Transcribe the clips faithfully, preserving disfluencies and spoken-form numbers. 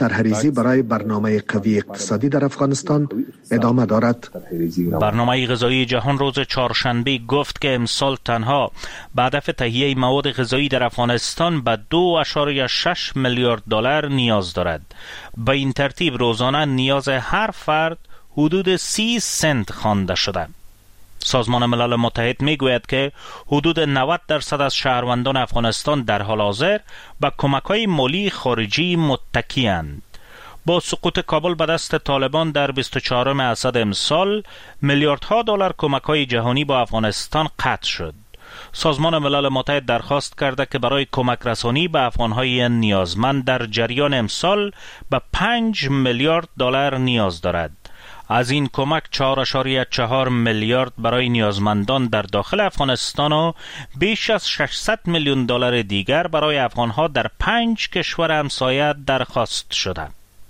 طرحریزی برای برنامه قوی اقتصادی در افغانستان ادامه دارد. برنامه غذایی جهان روز چهارشنبه گفت که امسال تنها به هدف تهیه مواد غذایی در افغانستان به دو اشاریه شش میلیارد دلار نیاز دارد. به این ترتیب روزانه نیاز هر فرد حدود سی سنت خوانده شده. سازمان ملل متحد می گوید که حدود نود درصد از شهروندان افغانستان در حال حاضر به کمک‌های مالی خارجی متکی اند. با سقوط کابل به دست طالبان در بیست و چهارم اسد امسال میلیاردها دلار کمک‌های جهانی با افغانستان قطع شد. سازمان ملل متحد درخواست کرده که برای کمک رسانی به افغان‌های نیازمند در جریان امسال به پنج میلیارد دلار نیاز دارد. از این کمک چهار اشاریه چهار میلیارد برای نیازمندان در داخل افغانستان و بیش از ششصد میلیون دلار دیگر برای افغانها در پنج کشور همسایه درخواست شده.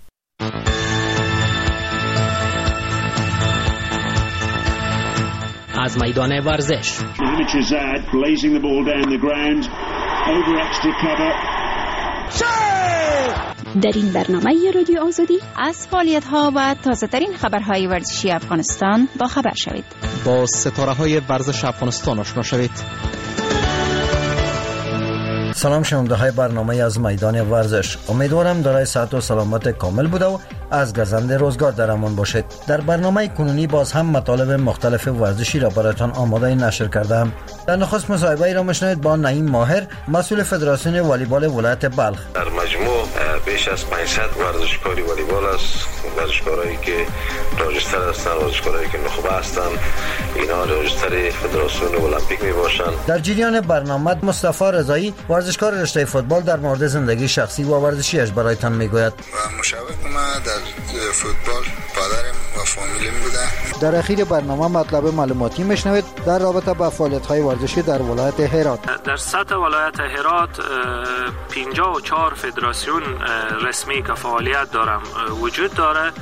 از میدان ورزش در این برنامه رادیو آزادی از فعالیت‌ها و تازه‌ترین خبرهای ورزشی افغانستان با خبر شوید. با ستاره‌های ورزش افغانستان آشنا شوید. سلام شنونده های برنامه از میدان ورزش. امیدوارم دارای صحت و سلامت کامل بوده و از گزند روزگار در امان باشید. در برنامه کنونی باز هم مطالب مختلف ورزشی را براتان آماده نشر کردم. در نخست مصاحبه را میشنوید با نعیم ماهر، مسئول فدراسیون والیبال ولایت بلخ. در مجموع بیش از پانصد ورزشکاری والیبال است، ورزشکارایی که راجستر هستند، ورزشکارایی که نخبه هستند، اینا راجستر فدراسیون المپیک می باشند. در جریان برنامه مصطفی رضایی، ورزشکار رشته فوتبال، در مورد زندگی شخصی و ورزشیش برایتان میگوید. و مشابه ما در فوتبال پدرم و فامیلم بوده. در اخیر برنامه مطلب معلوماتی میشنوید در رابطه با فعالیت‌های ورزشی در ولایت هرات. در سطح ولایت هرات پنجاه و چهار فدراسیون رسمی که فعالیت دارم وجود داره.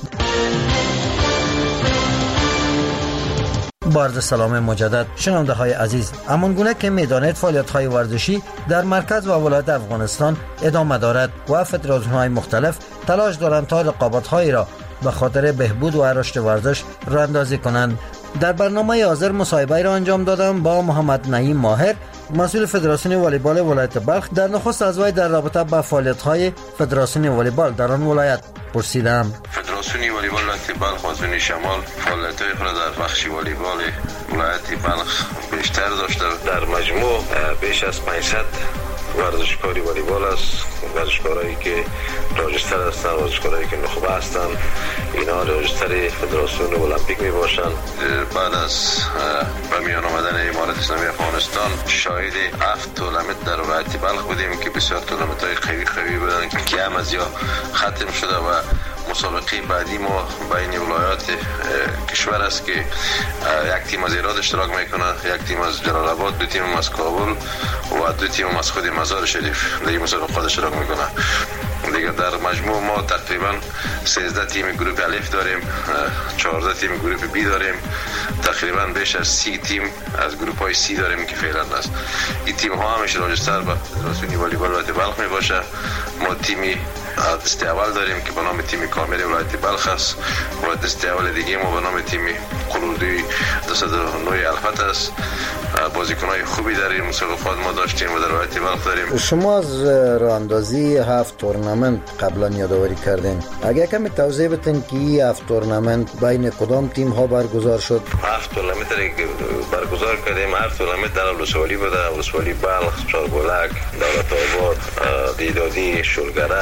با سلام مجدد شنونده های عزیز، همان گونه که میدانید فعالیت های ورزشی در مرکز و ولایت افغانستان ادامه دارد و فدراسیون های مختلف تلاش دارند تا رقابت هایی را به خاطر بهبود و رشد ورزش راه اندازی کنند. در برنامه حاضر مصاحبه را انجام دادم با محمد نعیم ماهر، مسئول فدراسیون والیبال ولایت بلخ. در نخست از وی در رابطه با فعالیت های فدراسیون والیبال در آن ولایت پرسیدم. فدراسیون والیبال ولایت بلخ و زون شمال فعالیت‌های خود در بخش والیبال ولایت بلخ بیشتر داشته. در مجموع بیش از پانصد ورزشکاری والیبال است، ورزشکارایی که راجستر هستند، ورزشکارایی که نخبه هستند، اینا راجستر فدراسیون المپیک می باشند. بعد از به میان آمدن امارات اسلامی افغانستان شاهد هفت تورنمنت در ولایت بلخ بودیم که بسیار تورنمنت‌های قوی قوی بودند که هم از یا ختم شده و مسابقه بعدی ما بین ولایات کشور است که یک تیم از هرات اشتراک میکنه، یک تیم از جلال آباد، دو تیم از کابل و دو تیم از خود مزار شریف در این مسابقات اشتراک میکنه. دیگه در مجموع ما تقریبا سیزده تیم گروه الف داریم، چهارده تیم گروه بی داریم، تقریبا بیش از سی تیم از گروه های سی داریم که فعلا است. این تیم ها همیشه راجستر به فدراسیون والیبال ولایت بلخ می باشه. ما تیمی دسته اول داریم که به نام تیم کامل ولایت بلخ است و دسته اول دیگه ما به نام تیم قلودی دویست و نه الفت است. بازیکن‌های خوبی در این مسابقات ما داشتیم و در ولایت بلخ داریم. شما از راه اندازی هفت تورنمنت قبلا یادآوری کردین، اگه کمی توضیح بدین که این هفت تورنمنت بین کدام تیم ها برگزار شد؟ هفت تورنمنت که برگزار کردیم، هفت تورنمنت در ولسوالی بوده، ولسوالی بلخ، چاربلک، دولت آباد، دیدادی، شلگره،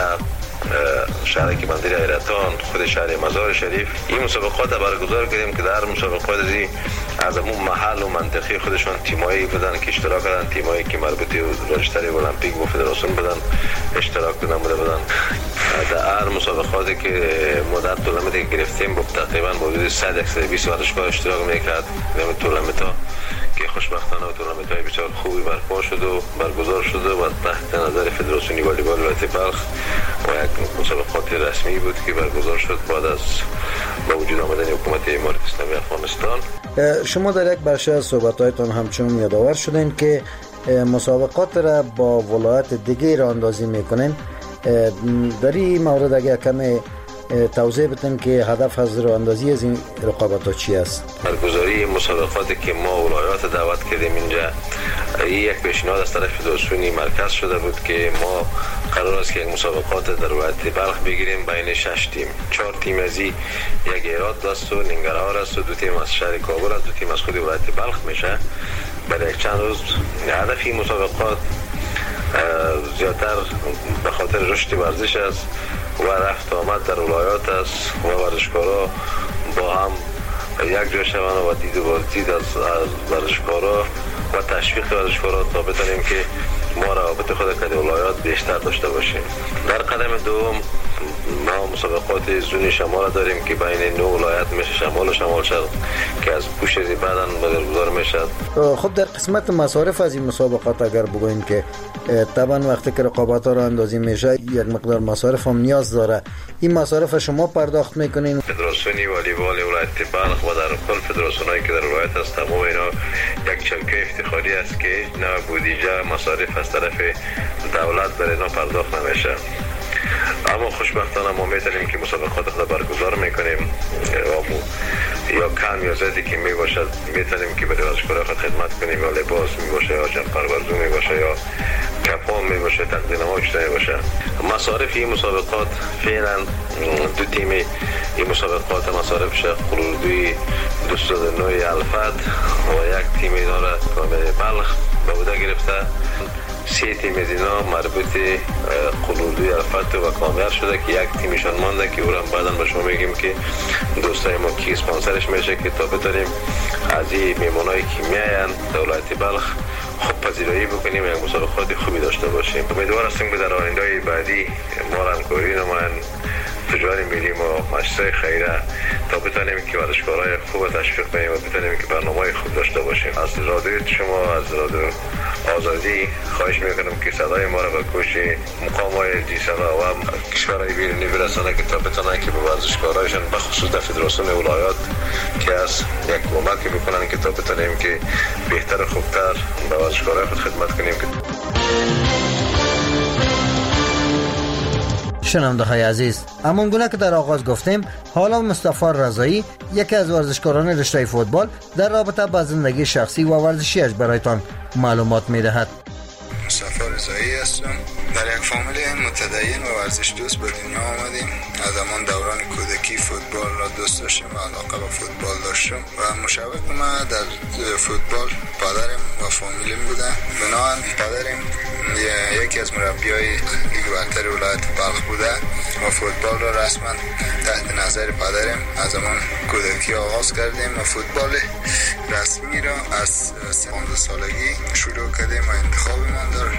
شهرک بندر ایرتان، خود شهر مزار شریف. این مسابقات برگزار کردیم که در مسابقات از همون محل و منطقه خودشون تیمایی بودن که اشتراک کردن، تیمایی که مربوط به راجستر المپیک و فدراسیون بودن اشتراک نموده بودن. در هر مسابقاتی که مدت تورنمنتی که گرفتیم با تقریبا حدود صد تا صد و بیست ورزشکار اشتراک میکرد. این تورنمنت ها که خوشبختانه تورنمنت های بسیار خوبی برپا شد و برگزار شد و تحت نظر فدراسیون والیبال ولایت بلخ و یک مسابقات رسمی بود که برگزار شد بعد از با وجود آمدن حکومت امارات اسلامی افغانستان. شما در یک بخش از صحبت‌هایتان همچنین یادآور شدین که مسابقات را با ولایت دیگه راه اندازی میکنین. در این مورد اگر کمی توضیح بدن که هدف از راه اندازی از این رقابت ها چی است؟ برگزاری مسابقاتی که ما ولایات دعوت کردیم اینجا، این یک پیشنهاد از طرف فدراسیون مرکز شده بود که ما قرار است که یک مسابقات در ولایت بلخ بگیریم بین شش تیم. چهار تیم از این، یک ایراد است و ننگرهار است و دو تیم از شهر کابل است، دو تیم از خود ولایت بلخ میشه. برای یک چند روز هدف این مسابقات زیادتر به خاطر رشد ورزش است و رفت آمد در ولایات است و ورزشکارا با هم یک جا شوند و دید و بازدید از ورزشکارا و تشویق ورزشکارا تا بتونیم که ما روابط خود که ولایات بیشتر داشته باشیم. در قدم دوم ما مسابقات زون شمال داریم که بین نو ولایت میشه، شمال و شمال شرق، که از پوش از بعداً برگزار میشه. خب در قسمت مصارف از این مسابقات اگر بگوییم که طبعا وقتی که رقابت ها را اندازی میشه یک مقدار مصارف هم نیاز داره، این مصارف شما پرداخت میکنین؟ فدراسیون والیبال ولایت بلخ و در کل فدراسیونایی که در ولایت هست تمام اینا یک چلکه افتخاری است که نه بودجه مصارف از طرف دولت برای اینا پرداخت نمیشه. اما خوشبختانه ما میتونیم که مسابقات خود برگزار میکنیم یا کم یا زیادی که میباشد میتونیم که برای ورزشکاران خود خدمت کنیم، یا لباس میباشه یا جمپرورزو میباشه یا کپان میباشه، تقدیرنما چیزی میباشه. مصارف این مسابقات فعلا دو تیم این مسابقات مصارفش قلوردوی دویست و نه الفت و یک تیم اینا را کامل بلخ به عهده گرفته. سه تیم از اینا مربوط قلوردوی الفت و کامیار شده که یک تیمشان مانده که او را بعدا به شما میگیم که دوستای ما کی اسپانسرش میشه که تا بتونیم از این میمونایی که میاین دولت بلخ خوب پذیرایی بکنیم و یک مسابقات خوبی داشته باشیم. امیدوار هستیم که در آینده بعدی ما را همکاری نمایند تجاری ملی و مؤسسه خیریه تا بتونیم که ورزشکارای خوب تشویق کنیم و بتونیم که برنامه‌های خوب داشته باشیم. از رادیو شما، از رادیو آزادی خواهش میکنم که صدای ما را به گوش مقام‌های دیسلا و کشورهای بیرونی برسانه که تا بتونن که به ورزشکارایشان به خصوص در فدراسیون ولایات که از یک کمک بکنن که تا بتونیم که بهتر و خوبتر به ورزشکارای خود خدمت کنیم. شنونده های عزیز، همان گونه که در آغاز گفتیم، حالا مصطفی رضایی یکی از ورزشکاران رشته فوتبال در رابطه با زندگی شخصی و ورزشیش برایتان معلومات میدهد. مصطفی رضایی هستم. در یک فامیل متدین و ورزش دوست به دنیا آمدیم. از همان دوران کودکی فوتبال را دوست داشتم و علاقه به فوتبال داشتم و مشوق ما در فوتبال پدرم و فامیلم بوده. بنابراین پدرم یکی از مربیای لیگ برتر ولایت بلخ بوده و فوتبال را رسما تحت نظر پدرم از همان کودکی آغاز کردیم و فوتبال رسمی را از پانزده سالگی شروع کردیم و انتخابمان در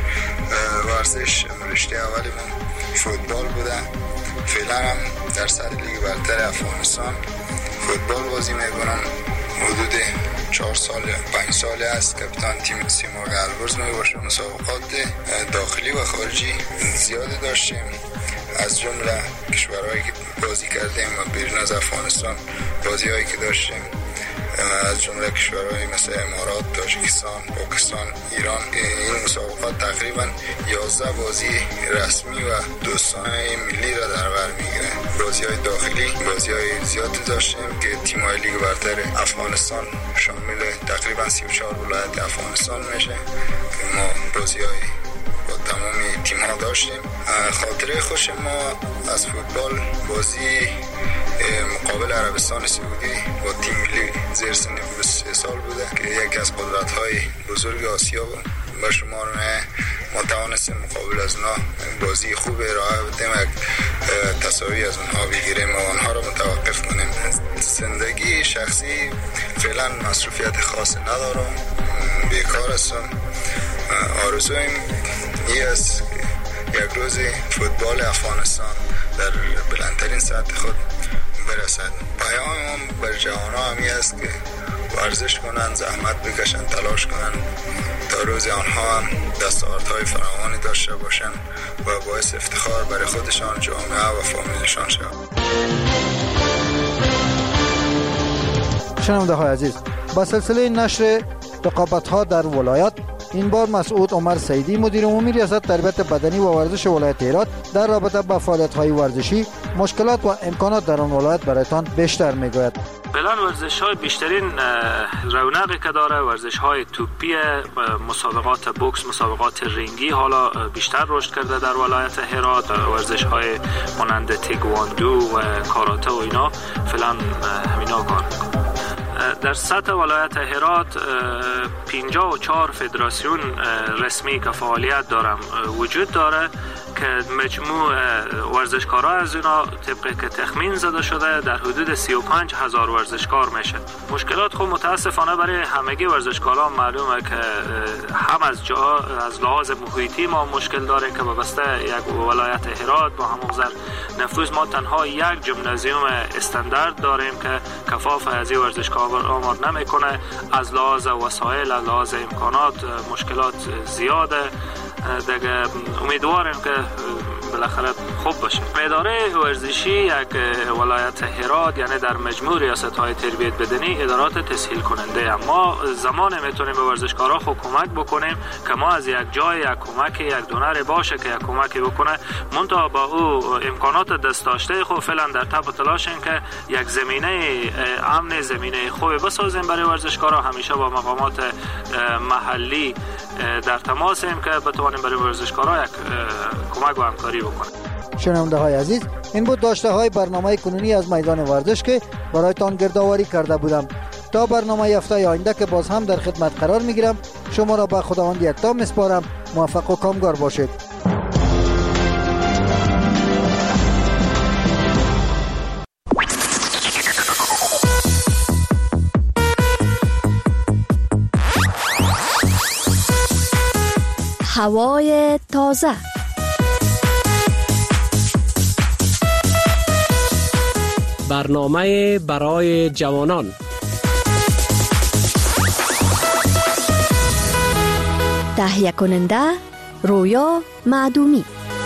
ورزش رشته اولیمون فوتبال بوده. فعلا هم در سر لیگ برتر افغانستان فوتبال بازی میکنم. حدود چهار سال پنج ساله است کاپیتان تیم سیمرغ البرز می باشم. مسابقات داخلی و خارجی زیاده داشتیم، از جمله کشورهایی که بازی کردیم و بیرون از افغانستان بازی هایی که داشتیم از جمله کشورهای مثل امارات، تاجیکستان، پاکستان، ایران. این مسابقات تقریبا یازده بازی رسمی و دوستانه ملی را در بر میگیره. بازی های داخلی بازی های زیادی داشتیم که تیم های لیگ برتر افغانستان شامل تقریبا سی و چهار ولایت افغانستان میشه که ما بازی های با تمام تیم ها داشتیم. خاطره خوش ما از فوتبال بازی مقابل عربستان سعودی با تیم ملی زیر سن بیست و سه سال بوده که یکی از قدرت های بزرگ آسیا بود. با شما ما توانستیم مقابل از اونا بازی خوب ارائه بدیم و تساوی از اونها بگیریم و آنها را متوقف کنیم. زندگی شخصی فعلا مصروفیت خاصی ندارم، بیکار هستم. آرزویم این است که یک روز فوتبال افغانستان در بلندترین سطح خود برسد. پیامم بر جوانان همی است که ورزش کنند، زحمت بکشند، تلاش کنند تا روز آنها هم دستاوردهای فراوانی داشته باشند و باعث افتخار برای خودشان، جامعه و فامیلشان شود. شنونده های عزیز، با سلسله نشر رقابت ها در ولایات این بار مسعود عمر سیدی مدیر عمومی ریاست تربیت بدنی و ورزش ولایت هرات در رابطه با فعالیت‌های ورزشی، مشکلات و امکانات در آن ولایت برایتان بیشتر میگوید. فعلا ورزش های بیشترین رونقی که داره ورزش های توپی، مسابقات بوکس، مسابقات رینگی حالا بیشتر رشد کرده در ولایت هرات. ورزش های مانند تکواندو و کاراته و اینا فعلا همینا کار میکنه. در سطح ولایت هرات پنجاه و چهار فدراسیون رسمی که فعالیت دارم وجود داره که مجموع ورزشکارا از اینا طبقی که تخمین زده شده در حدود سی و پنج هزار ورزشکار میشه. مشکلات خب متاسفانه برای همگی ورزشکاران معلومه که هم از جا از لحاظ محیطی ما مشکل داره که وابسته یک ولایت هرات با همون نفوذ ما تنها یک ژیمنازیوم استاندارد داریم که کفاف از این ورزشکار آمار نمیکنه. از لحاظ وسایل، از لحاظ امکانات مشکلات زیاده دیگه. امیدواریم که بالاخره خوب باشه. اداره ورزشی یک ولایت هرات یعنی در مجموع ریاست‌های تربیت بدنی ادارات تسهیل کننده، اما زمان میتونیم به ورزشکارا خود کمک بکنیم که ما از یک جای یک کمک یک دونر باشه که یک کمکی بکنه، منتها با او امکانات دست داشته خود فعلا در تپ و تلاشیم که یک زمینه امن، زمینه خوبی بسازیم برای ورزشکارا. همیشه با مقامات محلی در تماسیم که بتوانیم برای ورزشکارا یک کمک و همکاری بکنیم. شنونده های عزیز، این بود داشته های برنامه کنونی از میدان ورزش که برایتان گردآوری کرده بودم. تا برنامه هفته آینده که باز هم در خدمت قرار میگیرم، شما را به خداوند یکتا میسپارم. موفق و کامگار باشید. هوای تازه. برنامه برای جوانان. تهیه کننده رویا معدومی.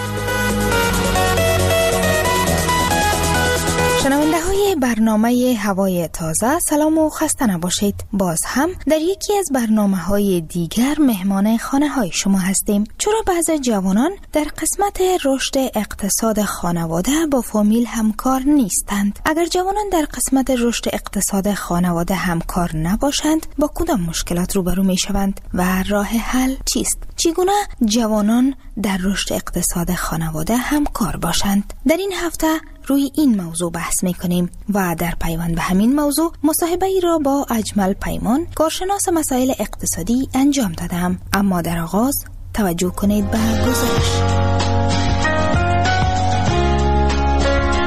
شنونده های برنامه هوای تازه، سلام و خسته نباشید. باز هم در یکی از برنامه های دیگر مهمان خانه های شما هستیم. چرا بعضی جوانان در قسمت رشد اقتصاد خانواده با فامیل همکار نیستند؟ اگر جوانان در قسمت رشد اقتصاد خانواده همکار نباشند، با کدام مشکلات روبرو می شوند و راه حل چیست؟ چگونه جوانان در رشد اقتصاد خانواده همکار باشند؟ در این هفته روی این موضوع بحث میکنیم و در پیوند به همین موضوع مصاحبه ای را با اجمل پیمان، کارشناس مسائل اقتصادی انجام دادم. اما در آغاز توجه کنید به گزارش.